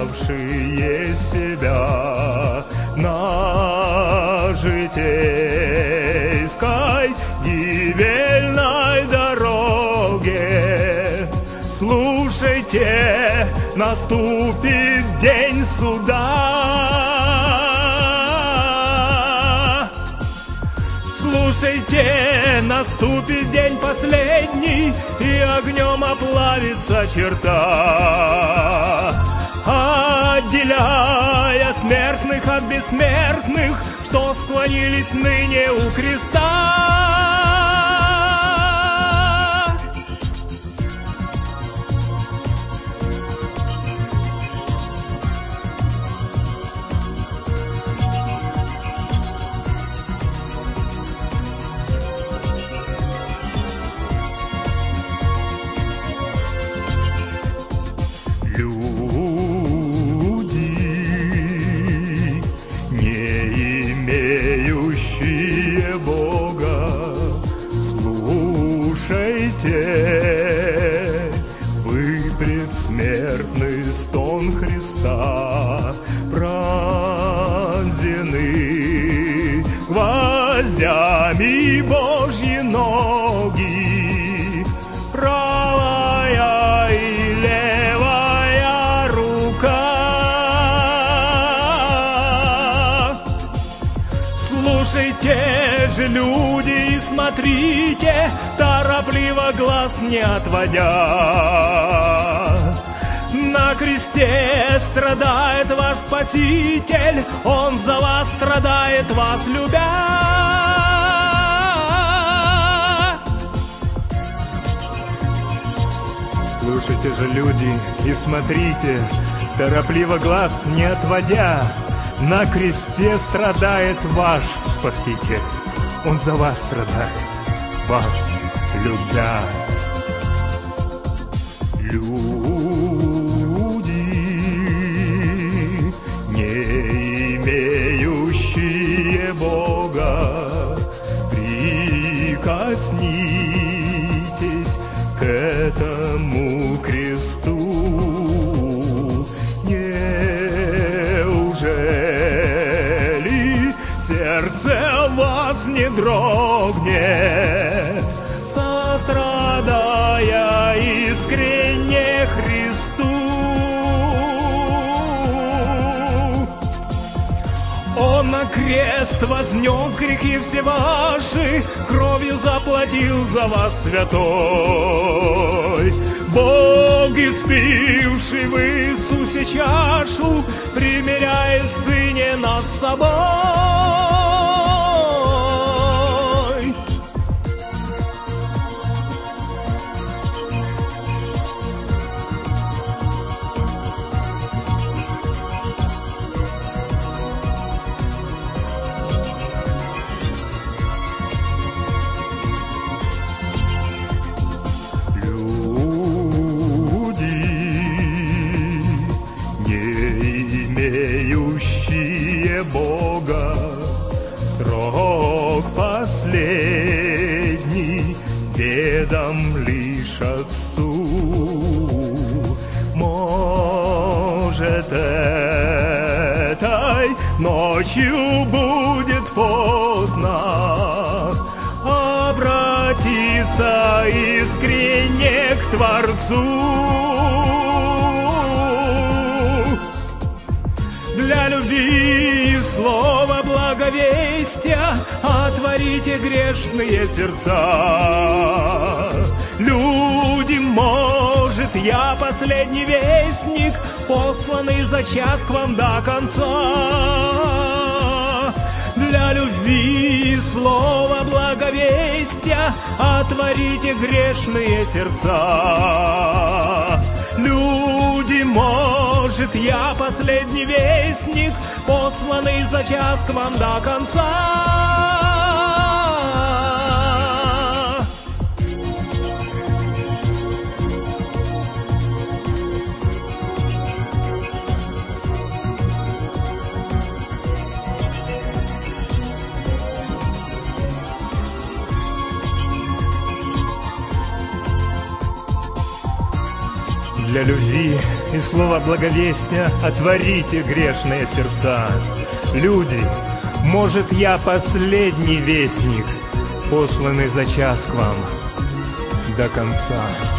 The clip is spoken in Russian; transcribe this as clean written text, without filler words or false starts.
предавшие себя на житейской гибельной дороге. Слушайте, наступит день суда. Слушайте, наступит день последний, и огнем оплавится черта, отделяя смертных от бессмертных, что склонились ныне у креста. Вы предсмертный стон Христа пронзены гвоздями Божьи ноги, правая и левая рука. Слушайте же, люди, и смотрите, торопливо глаз не отводя. На кресте страдает ваш Спаситель, Он за вас страдает, вас любя. Слушайте же, люди, и смотрите, торопливо глаз не отводя. На кресте страдает ваш Спаситель, Он за вас страдает, вас любя. Люди, не имеющие Бога, прикоснитесь к этому кресту. Неужели сердце вас не дрогнет, сострадая искренне Христу? Он на крест вознес грехи все ваши, кровью заплатил за вас святой. Бог, испивший в Иисусе чашу, примиряет в Сыне нас с собой. Бога, срок последний ведом лишь Отцу. Может, этой ночью будет поздно обратиться искренне к Творцу. Для любви и слова благовестия отворите грешные сердца. Люди, может, я последний вестник, посланный за час к вам до конца. Для любви и слова благовестия отворите грешные сердца. Люди, может, я последний вестник, посланный за час к вам до конца. для любви и слова благовестия отворите грешные сердца. Люди, может, я последний вестник, посланный за час к вам до конца.